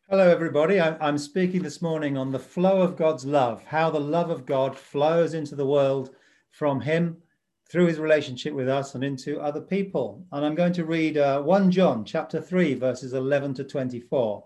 Hello, everybody. I'm speaking this morning on the flow of God's love, how the love of God flows into the world from him through his relationship with us and into other people. And I'm going to read 1 John chapter 3, verses 11 to 24.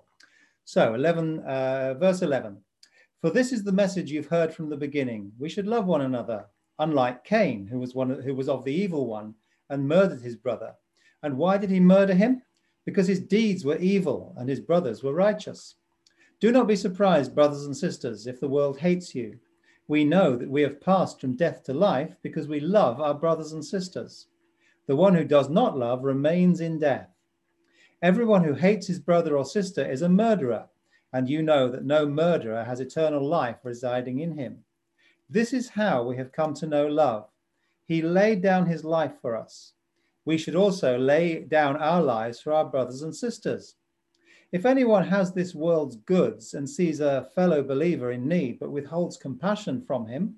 So verse 11. For this is the message you've heard from the beginning. We should love one another, unlike Cain, who was of the evil one and murdered his brother. And why did he murder him? Because his deeds were evil and his brothers were righteous. Do not be surprised, brothers and sisters, if the world hates you. We know that we have passed from death to life because we love our brothers and sisters. The one who does not love remains in death. Everyone who hates his brother or sister is a murderer, and you know that no murderer has eternal life residing in him. This is how we have come to know love. He laid down his life for us. We should also lay down our lives for our brothers and sisters. If anyone has this world's goods and sees a fellow believer in need but withholds compassion from him,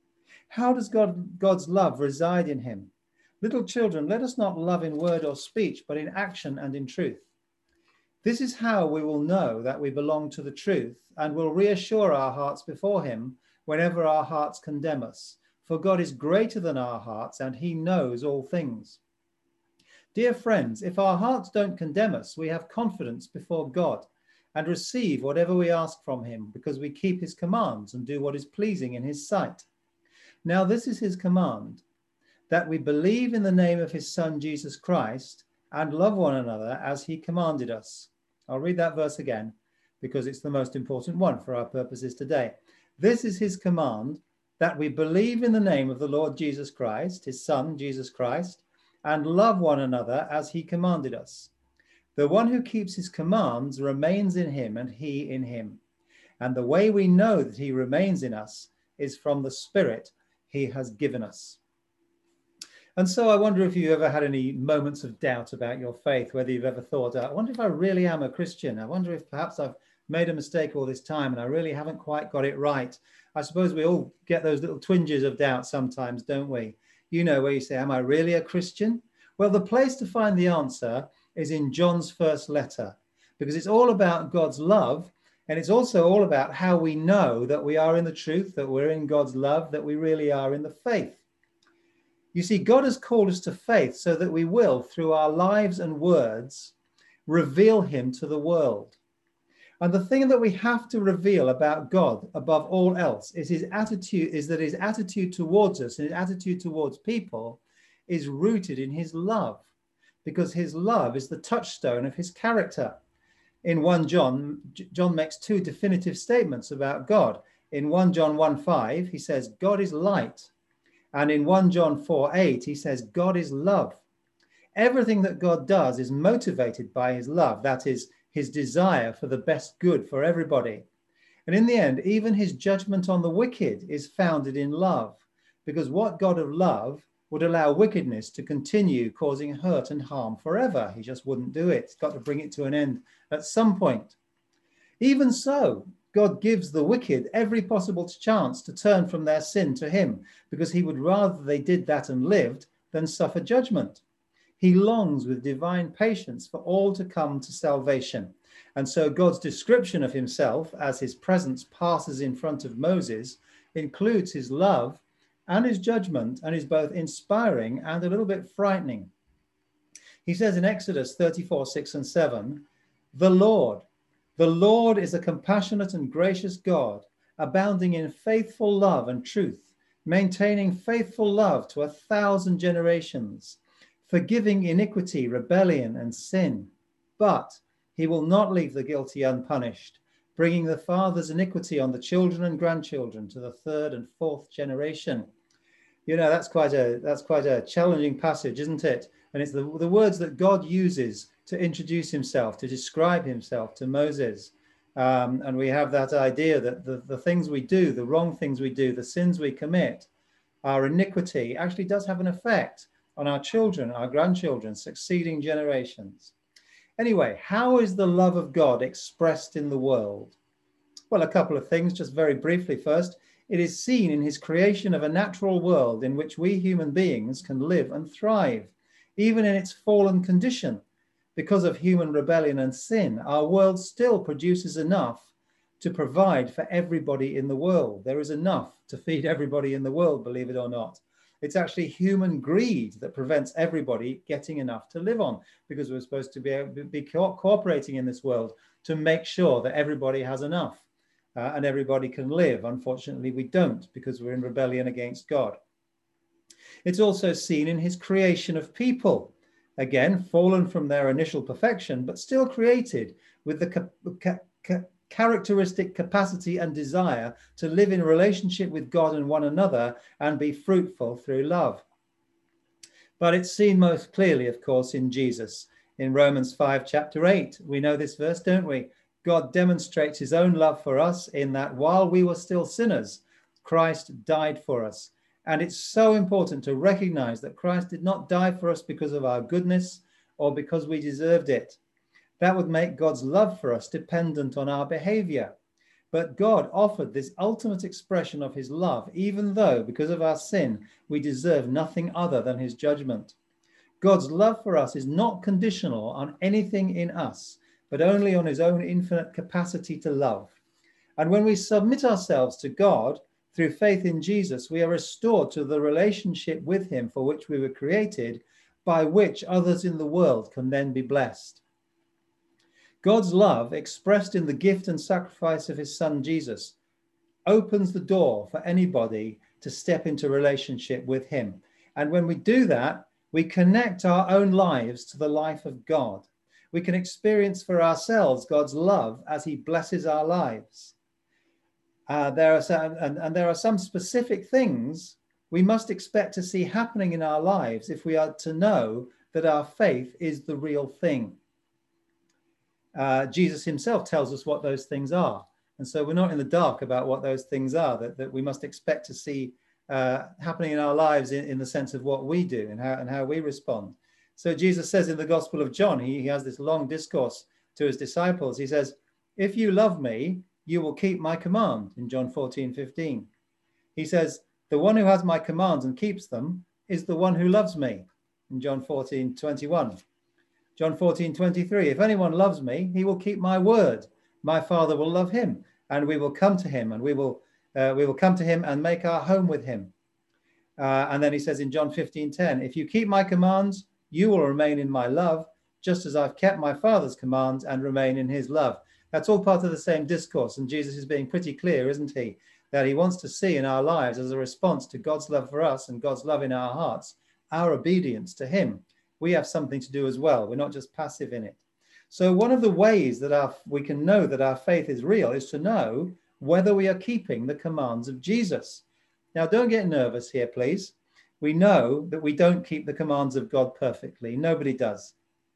how does God's love reside in him? Little children, let us not love in word or speech, but in action and in truth. This is how we will know that we belong to the truth and will reassure our hearts before him whenever our hearts condemn us. For God is greater than our hearts and he knows all things. Dear friends, if our hearts don't condemn us, we have confidence before God and receive whatever we ask from him because we keep his commands and do what is pleasing in his sight. Now this is his command, that we believe in the name of his Son, Jesus Christ, and love one another as he commanded us. I'll read that verse again because it's the most important one for our purposes today. This is his command, that we believe in the name of the Lord Jesus Christ, his Son, Jesus Christ, and love one another as he commanded us. The one who keeps his commands remains in him and he in him. And the way we know that he remains in us is from the Spirit he has given us. And so I wonder if you ever had any moments of doubt about your faith, whether you've ever thought, I wonder if I really am a Christian. I wonder if perhaps I've made a mistake all this time and I really haven't quite got it right. I suppose we all get those little twinges of doubt sometimes, don't we? You know, where you say, am I really a Christian? Well, the place to find the answer is in John's first letter, because it's all about God's love. And it's also all about how we know that we are in the truth, that we're in God's love, that we really are in the faith. You see, God has called us to faith so that we will, through our lives and words, reveal him to the world. And the thing that we have to reveal about God above all else is his attitude towards us and his attitude towards people is rooted in his love, because his love is the touchstone of his character. In 1 John, John makes two definitive statements about God. In 1 John 1:5, he says, God is light. And in 1 John 4:8, he says, God is love. Everything that God does is motivated by his love. That is, his desire for the best good for everybody. And in the end, even his judgment on the wicked is founded in love, because what God of love would allow wickedness to continue causing hurt and harm forever? He just wouldn't do it. He's got to bring it to an end at some point. Even so, God gives the wicked every possible chance to turn from their sin to him, because he would rather they did that and lived than suffer judgment. He longs with divine patience for all to come to salvation. And so God's description of himself as his presence passes in front of Moses includes his love and his judgment, and is both inspiring and a little bit frightening. He says in Exodus 34:6-7, the Lord is a compassionate and gracious God, abounding in faithful love and truth, maintaining faithful love to 1,000 generations, forgiving iniquity, rebellion, and sin. But he will not leave the guilty unpunished, bringing the father's iniquity on the children and grandchildren to the 3rd and 4th generation. You know, that's quite a challenging passage, isn't it? And it's the words that God uses to introduce himself, to describe himself to Moses. And we have that idea that the things we do, the wrong things we do, the sins we commit, our iniquity actually does have an effect on our children, our grandchildren, succeeding generations. Anyway, how is the love of God expressed in the world? Well, a couple of things, just very briefly. First, it is seen in his creation of a natural world in which we human beings can live and thrive, even in its fallen condition. because of human rebellion and sin, our world still produces enough to provide for everybody in the world. There is enough to feed everybody in the world, believe it or not. It's actually human greed that prevents everybody getting enough to live on, because we're supposed to be cooperating in this world to make sure that everybody has enough and everybody can live. Unfortunately, we don't, because we're in rebellion against God. It's also seen in his creation of people. Again, fallen from their initial perfection, but still created with the characteristic capacity and desire to live in relationship with God and one another and be fruitful through love. But it's seen most clearly, of course, in Jesus. In Romans 5, chapter 8, we know this verse, don't we? God demonstrates his own love for us in that while we were still sinners, Christ died for us. And it's so important to recognize that Christ did not die for us because of our goodness or because we deserved it. That would make God's love for us dependent on our behavior. But God offered this ultimate expression of his love, even though, because of our sin, we deserve nothing other than his judgment. God's love for us is not conditional on anything in us, but only on his own infinite capacity to love. And when we submit ourselves to God through faith in Jesus, we are restored to the relationship with him for which we were created, by which others in the world can then be blessed. God's love, expressed in the gift and sacrifice of his son Jesus, opens the door for anybody to step into relationship with him. And when we do that, we connect our own lives to the life of God. We can experience for ourselves God's love as he blesses our lives. There are some specific things we must expect to see happening in our lives if we are to know that our faith is the real thing. Jesus himself tells us what those things are. And so we're not in the dark about what those things are that we must expect to see happening in our lives in the sense of what we do and how we respond. So Jesus says in the Gospel of John, he has this long discourse to his disciples. He says, if you love me, you will keep my command, in John 14:15. He says, the one who has my commands and keeps them is the one who loves me, in John 14:21. John 14:23, if anyone loves me, he will keep my word. My Father will love him, and we will come to him, and we will come to him and make our home with him. And then he says in John 15:10, if you keep my commands, you will remain in my love, just as I've kept my Father's commands and remain in his love. That's all part of the same discourse. And Jesus is being pretty clear, isn't he? That he wants to see in our lives, as a response to God's love for us and God's love in our hearts, our obedience to him. We have something to do as well. We're not just passive in it. So one of the ways that we can know that our faith is real is to know whether we are keeping the commands of Jesus. Now, don't get nervous here, please. We know that we don't keep the commands of God perfectly. Nobody does.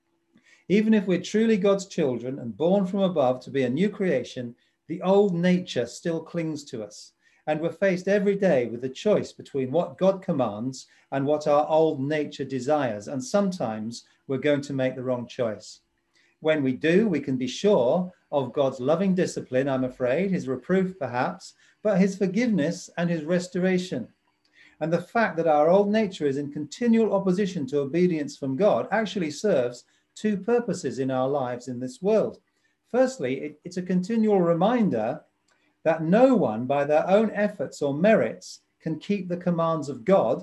Even if we're truly God's children and born from above to be a new creation, the old nature still clings to us. And we're faced every day with the choice between what God commands and what our old nature desires. And sometimes we're going to make the wrong choice. When we do, we can be sure of God's loving discipline, I'm afraid, his reproof perhaps, but his forgiveness and his restoration. And the fact that our old nature is in continual opposition to obedience from God actually serves two purposes in our lives in this world. Firstly, it's a continual reminder that no one by their own efforts or merits can keep the commands of God,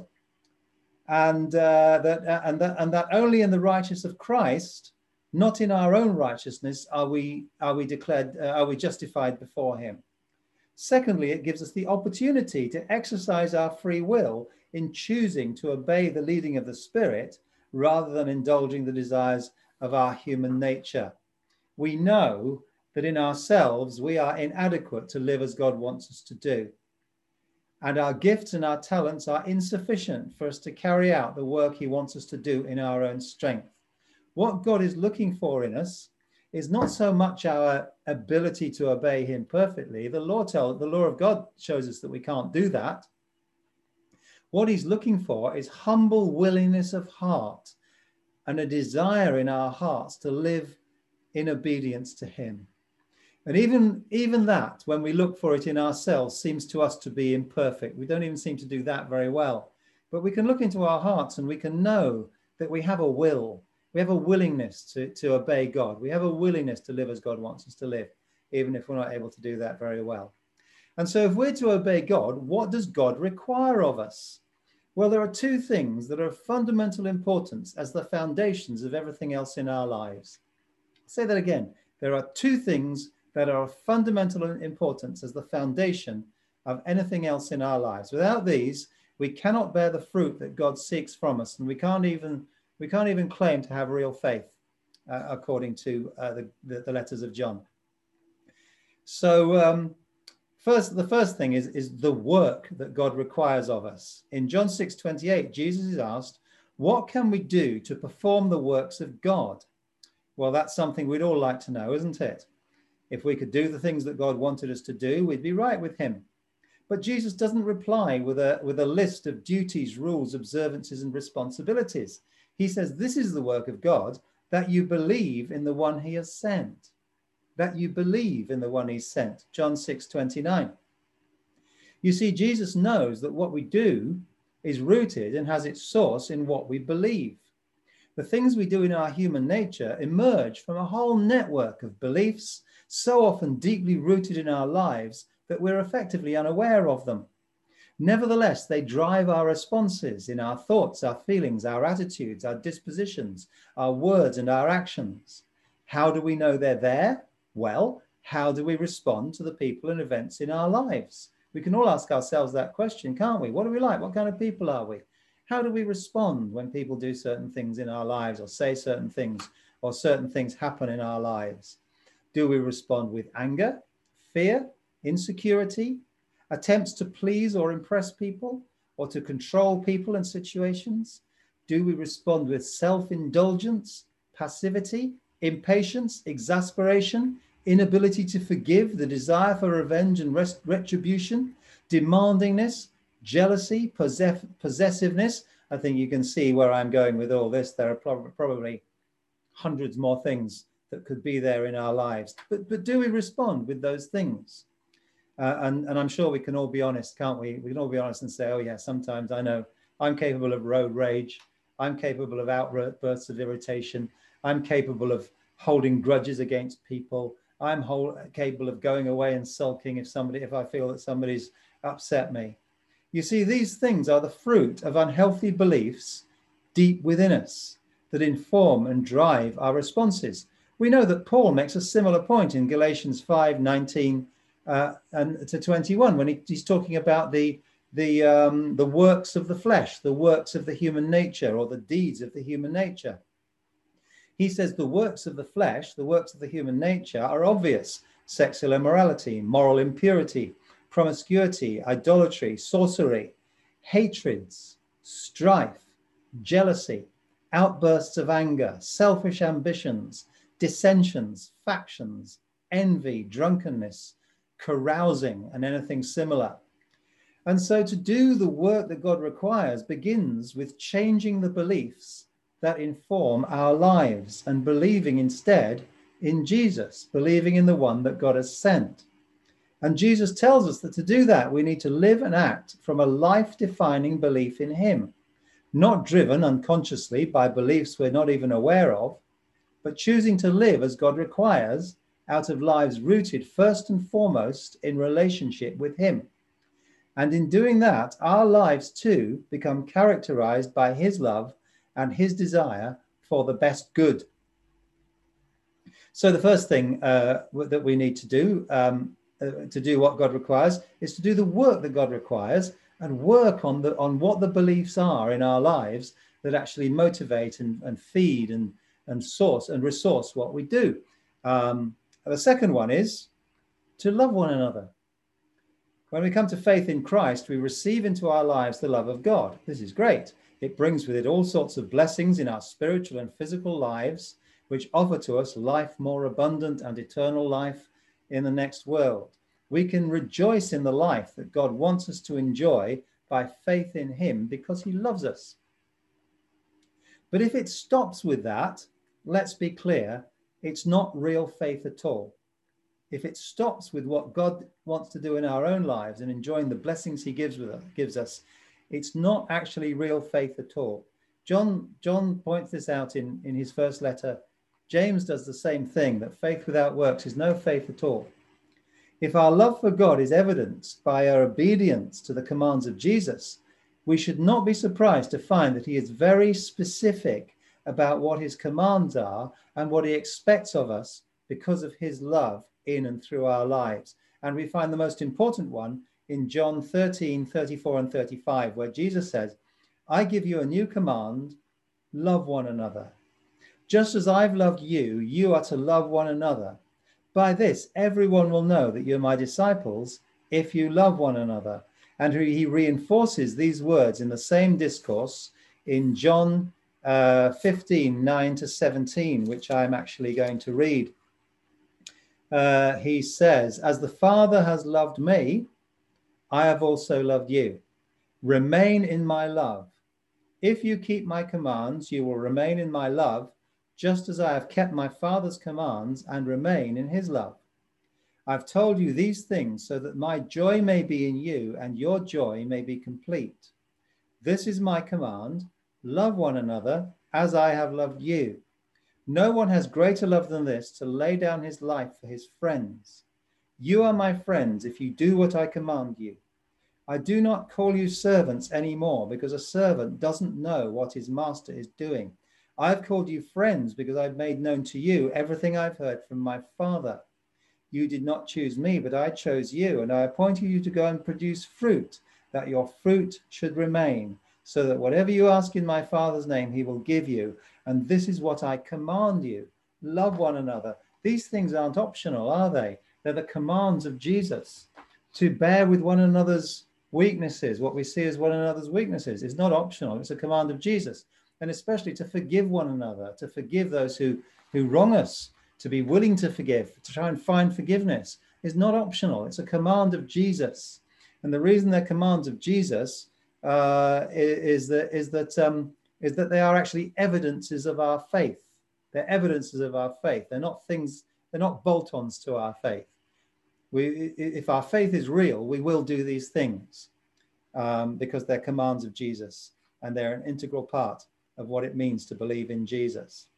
and that only in the righteousness of Christ, not in our own righteousness, are we justified before him. Secondly, it gives us the opportunity to exercise our free will in choosing to obey the leading of the Spirit rather than indulging the desires of our human nature. We know that in ourselves we are inadequate to live as God wants us to do. And our gifts and our talents are insufficient for us to carry out the work he wants us to do in our own strength. What God is looking for in us is not so much our ability to obey him perfectly. The law of God shows us that we can't do that. What he's looking for is humble willingness of heart and a desire in our hearts to live in obedience to him. And even that, when we look for it in ourselves, seems to us to be imperfect. We don't even seem to do that very well. But we can look into our hearts and we can know that we have a will. We have a willingness to obey God. We have a willingness to live as God wants us to live, even if we're not able to do that very well. And so if we're to obey God, what does God require of us? Well, there are two things that are of fundamental importance as the foundations of everything else in our lives. I'll say that again. There are two things that are of fundamental importance as the foundation of anything else in our lives. Without these, we cannot bear the fruit that God seeks from us, and we can't even claim to have real faith, according to the letters of John. So the first thing is the work that God requires of us. In John 6:28, Jesus is asked, what can we do to perform the works of God? Well, that's something we'd all like to know, isn't it? If we could do the things that God wanted us to do, we'd be right with him. But Jesus doesn't reply with a list of duties, rules, observances, and responsibilities. He says, this is the work of God, that you believe in the one he has sent. That you believe in the one he's sent. John 6:29. You see, Jesus knows that what we do is rooted and has its source in what we believe. The things we do in our human nature emerge from a whole network of beliefs, so often deeply rooted in our lives that we're effectively unaware of them. Nevertheless, they drive our responses in our thoughts, our feelings, our attitudes, our dispositions, our words, and our actions. How do we know they're there? Well, how do we respond to the people and events in our lives? We can all ask ourselves that question, can't we? What are we like? What kind of people are we? How do we respond when people do certain things in our lives or say certain things or certain things happen in our lives? Do we respond with anger, fear, insecurity, attempts to please or impress people or to control people and situations? Do we respond with self-indulgence, passivity, impatience, exasperation, inability to forgive, the desire for revenge and retribution, demandingness, jealousy, possessiveness? I think you can see where I'm going with all this. There are probably hundreds more things that could be there in our lives. But do we respond with those things? And I'm sure we can all be honest, can't we? We can all be honest and say, oh yeah, sometimes I know I'm capable of road rage. I'm capable of outbursts of irritation. I'm capable of holding grudges against people. I'm capable of going away and sulking if I feel that somebody's upset me. You see, these things are the fruit of unhealthy beliefs deep within us that inform and drive our responses. We know that Paul makes a similar point in Galatians 5:19 and to 21 when he's talking about the works of the flesh, the works of the human nature, or the deeds of the human nature. He says the works of the flesh, the works of the human nature are obvious: sexual immorality, moral impurity, promiscuity, idolatry, sorcery, hatreds, strife, jealousy, outbursts of anger, selfish ambitions, dissensions, factions, envy, drunkenness, carousing, and anything similar. And so to do the work that God requires begins with changing the beliefs that inform our lives and believing instead in Jesus, believing in the one that God has sent. And Jesus tells us that to do that, we need to live and act from a life-defining belief in him, not driven unconsciously by beliefs we're not even aware of, but choosing to live as God requires out of lives rooted first and foremost in relationship with him. And in doing that, our lives too become characterized by his love and his desire for the best good. So the first thing that we need to do what God requires is to do the work that God requires and work on what the beliefs are in our lives that actually motivate and feed and source and resource what we do. The second one is to love one another. When we come to faith in Christ, we receive into our lives the love of God. This is great. It brings with it all sorts of blessings in our spiritual and physical lives, which offer to us life more abundant and eternal life in the next world. We can rejoice in the life that God wants us to enjoy by faith in him because he loves us. But if it stops with that, let's be clear, it's not real faith at all. If it stops with what God wants to do in our own lives and enjoying the blessings he gives us, it's not actually real faith at all. John points this out in his first letter. James does the same thing, that faith without works is no faith at all. If our love for God is evidenced by our obedience to the commands of Jesus, we should not be surprised to find that he is very specific about what his commands are and what he expects of us because of his love in and through our lives. And we find the most important one in John 13:34 and 35, where Jesus says, I give you a new command, love one another. Just as I've loved you, you are to love one another. By this, everyone will know that you're my disciples if you love one another. And he reinforces these words in the same discourse in John 15:9-17, which I'm actually going to read. He says, as the Father has loved me, I have also loved you. Remain in my love. If you keep my commands, you will remain in my love, just as I have kept my Father's commands and remain in his love. I've told you these things so that my joy may be in you and your joy may be complete. This is my command, love one another as I have loved you. No one has greater love than this, to lay down his life for his friends. You are my friends if you do what I command you. I do not call you servants anymore, because a servant doesn't know what his master is doing. I've called you friends because I've made known to you everything I've heard from my Father. You did not choose me, but I chose you, and I appointed you to go and produce fruit, that your fruit should remain, so that whatever you ask in my Father's name, he will give you. And this is what I command you. Love one another. These things aren't optional, are they? They're the commands of Jesus. To bear with one another's weaknesses, what we see as one another's weaknesses, is not optional. It's a command of Jesus. And especially to forgive one another, to forgive those who wrong us, to be willing to forgive, to try and find forgiveness, is not optional. It's a command of Jesus. And the reason they're commands of Jesus is that they are actually evidences of our faith. They're evidences of our faith. They're not things, they're not bolt-ons to our faith. If our faith is real, we will do these things because they're commands of Jesus, and they're an integral part of what it means to believe in Jesus.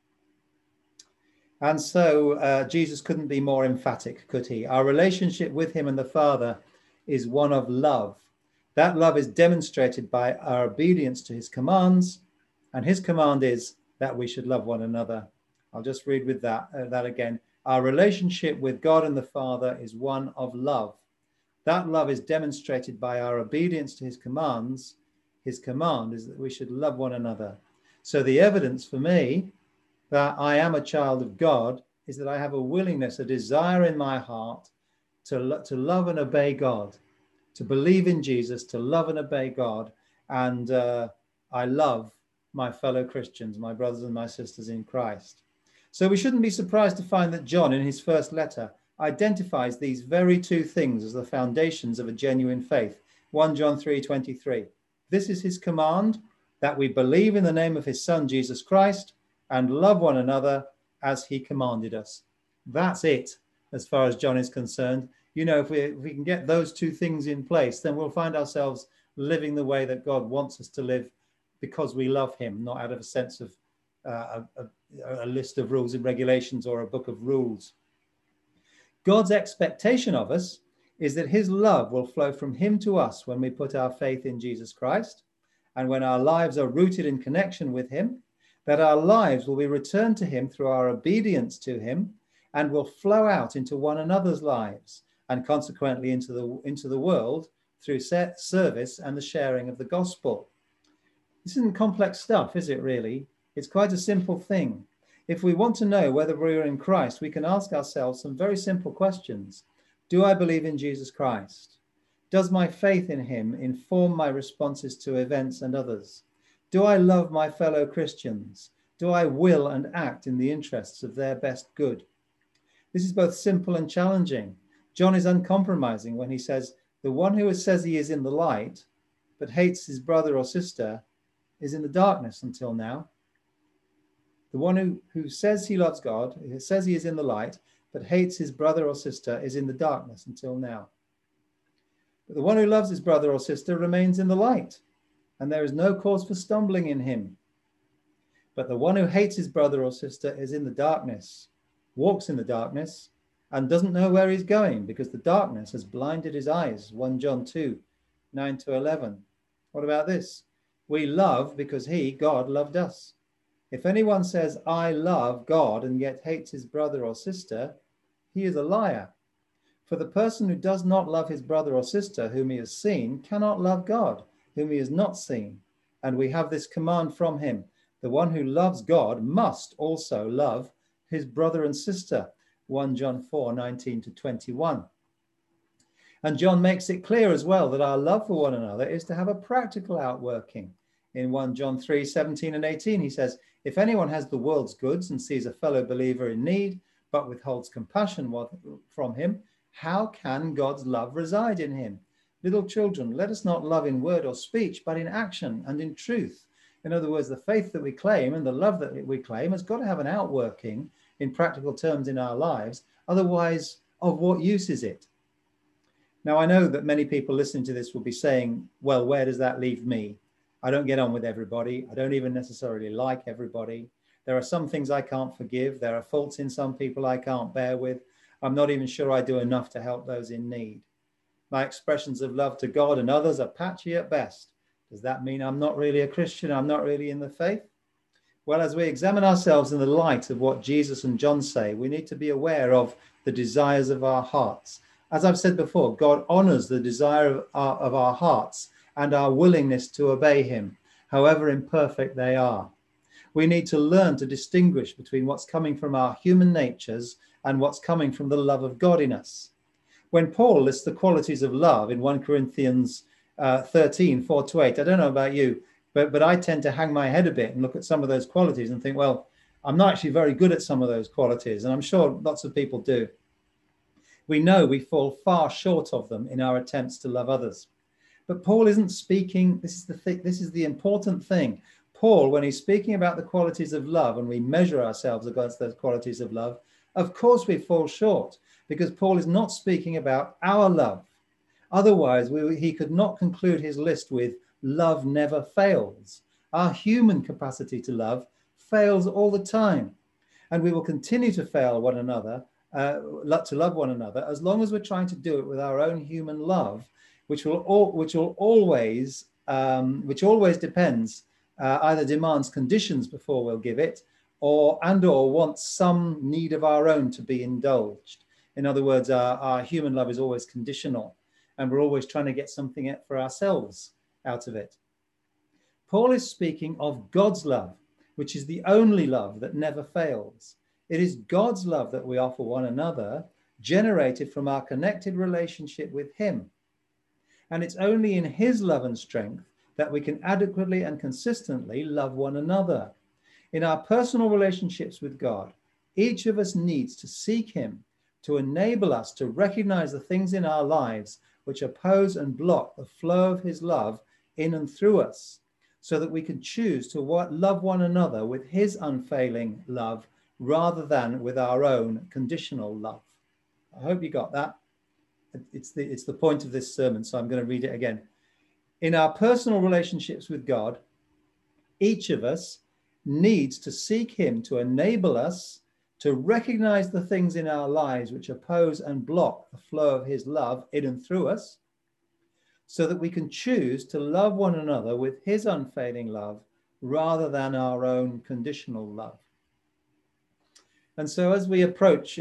And so Jesus couldn't be more emphatic, could he? Our relationship with him and the Father is one of love. That love is demonstrated by our obedience to his commands, and his command is that we should love one another. I'll just read with that again. Our relationship with God and the Father is one of love. That love is demonstrated by our obedience to his commands. His command is that we should love one another. So the evidence for me that I am a child of God is that I have a willingness, a desire in my heart to love and obey God, to believe in Jesus, to love and obey God. And I love my fellow Christians, my brothers and my sisters in Christ. So we shouldn't be surprised to find that John, in his first letter, identifies these very two things as the foundations of a genuine faith. 1 John 3:23. This is his command, that we believe in the name of his Son, Jesus Christ, and love one another as he commanded us. That's it, as far as John is concerned. You know, if we can get those two things in place, then we'll find ourselves living the way that God wants us to live, because we love him, not out of a sense of a list of rules and regulations or a book of rules. God's expectation of us is that his love will flow from him to us when we put our faith in Jesus Christ, and when our lives are rooted in connection with him, that our lives will be returned to him through our obedience to him, and will flow out into one another's lives, and consequently into the world through service and the sharing of the gospel. This isn't complex stuff, is it really? It's quite a simple thing. If we want to know whether we're in Christ, we can ask ourselves some very simple questions. Do I believe in Jesus Christ? Does my faith in him inform my responses to events and others? Do I love my fellow Christians? Do I will and act in the interests of their best good? This is both simple and challenging. John is uncompromising when he says, the one who says he is in the light, but hates his brother or sister, is in the darkness until now. The one who says he loves God, who says he is in the light, but hates his brother or sister, is in the darkness until now. But the one who loves his brother or sister remains in the light, and there is no cause for stumbling in him. But the one who hates his brother or sister is in the darkness, walks in the darkness, and doesn't know where he's going, because the darkness has blinded his eyes. 1 John 2, 9 to 11. What about this? We love because he, God, loved us. If anyone says, I love God, and yet hates his brother or sister, he is a liar. For the person who does not love his brother or sister whom he has seen cannot love God, whom he has not seen. And we have this command from him: the one who loves God must also love his brother and sister. 1 John 4, 19 to 21. And John makes it clear as well that our love for one another is to have a practical outworking. In 1 John 3, 17 and 18, he says, if anyone has the world's goods and sees a fellow believer in need, but withholds compassion from him, how can God's love reside in him? Little children, let us not love in word or speech, but in action and in truth. In other words, the faith that we claim and the love that we claim has got to have an outworking in practical terms in our lives. Otherwise, of what use is it? Now, I know that many people listening to this will be saying, well, where does that leave me? I don't get on with everybody. I don't even necessarily like everybody. There are some things I can't forgive. There are faults in some people I can't bear with. I'm not even sure I do enough to help those in need. My expressions of love to God and others are patchy at best. Does that mean I'm not really a Christian? I'm not really in the faith? Well, as we examine ourselves in the light of what Jesus and John say, we need to be aware of the desires of our hearts. As I've said before, God honors the desire of our hearts and our willingness to obey him, however imperfect they are. We need to learn to distinguish between what's coming from our human natures and what's coming from the love of God in us. When Paul lists the qualities of love in 1 Corinthians 13, 4 to 8, I don't know about you, but I tend to hang my head a bit and look at some of those qualities and think, well, I'm not actually very good at some of those qualities, and I'm sure lots of people do. We know we fall far short of them in our attempts to love others. But Paul isn't speaking, this is the important thing. Paul, when he's speaking about the qualities of love, and we measure ourselves against those qualities of love, of course we fall short, because Paul is not speaking about our love. Otherwise, he could not conclude his list with love never fails. Our human capacity to love fails all the time. And we will continue to fail one another, to love one another, as long as we're trying to do it with our own human love, which always depends, either demands conditions before we'll give it, or wants some need of our own to be indulged. In other words, our human love is always conditional, and we're always trying to get something for ourselves out of it. Paul is speaking of God's love, which is the only love that never fails. It is God's love that we offer one another, generated from our connected relationship with him. And it's only in his love and strength that we can adequately and consistently love one another. In our personal relationships with God, each of us needs to seek him to enable us to recognize the things in our lives which oppose and block the flow of his love in and through us, so that we can choose to love one another with his unfailing love rather than with our own conditional love. I hope you got that. It's the point of this sermon, so I'm going to read it again. In our personal relationships with God, each of us needs to seek him to enable us to recognize the things in our lives which oppose and block the flow of his love in and through us, so that we can choose to love one another with his unfailing love rather than our own conditional love. And so as we approach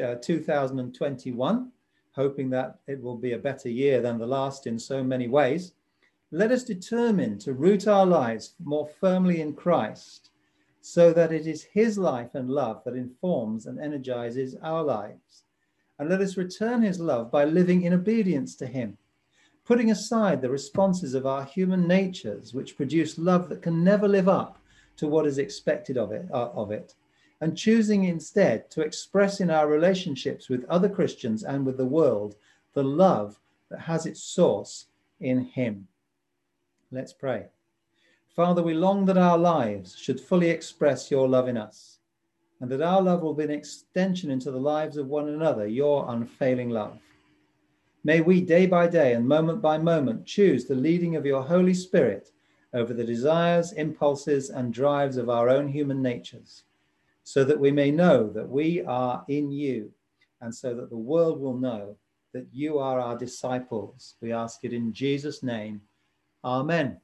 2021, hoping that it will be a better year than the last in so many ways, let us determine to root our lives more firmly in Christ, so that it is his life and love that informs and energizes our lives. And let us return his love by living in obedience to him, putting aside the responses of our human natures, which produce love that can never live up to what is expected of it, and choosing instead to express in our relationships with other Christians and with the world the love that has its source in him. Let's pray. Father, we long that our lives should fully express your love in us, and that our love will be an extension into the lives of one another, your unfailing love. May we day by day and moment by moment choose the leading of your Holy Spirit over the desires, impulses, and drives of our own human natures, so that we may know that we are in you, and so that the world will know that you are our disciples. We ask it in Jesus' name. Amen.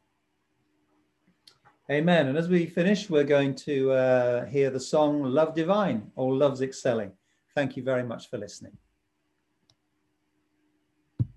Amen. And as we finish, we're going to hear the song Love Divine, or Love's Excelling. Thank you very much for listening.